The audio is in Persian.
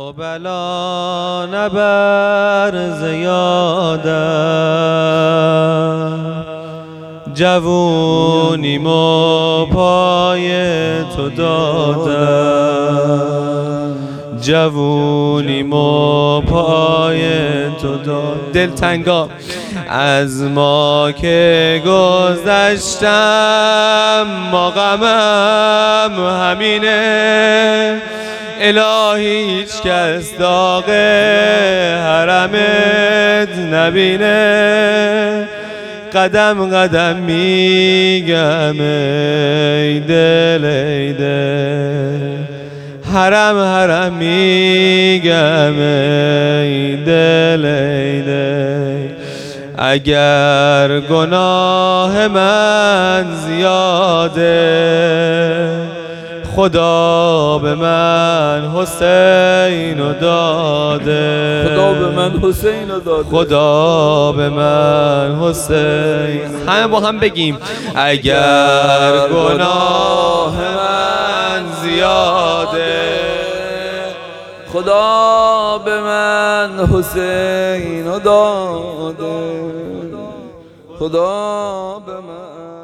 و بلا نبر زیادم، جوونیم و پای تو دادم، جوونیم و پای تو دادم. دلتنگا از ما که گذشتم، ما غمم همینه. الهی هیچ کس داغ حرمت نبینه. قدم قدم میگم ای دل ای دل، حرم حرم میگم ای دل ای دل. اگر گناه من زیاده، خدا به من حسین رو داده، خدا به من حسین رو داده، خدا به من حسین. همه با هم بگیم اگر گناه من زیاده، خدا به من حسین رو داده، خدا به من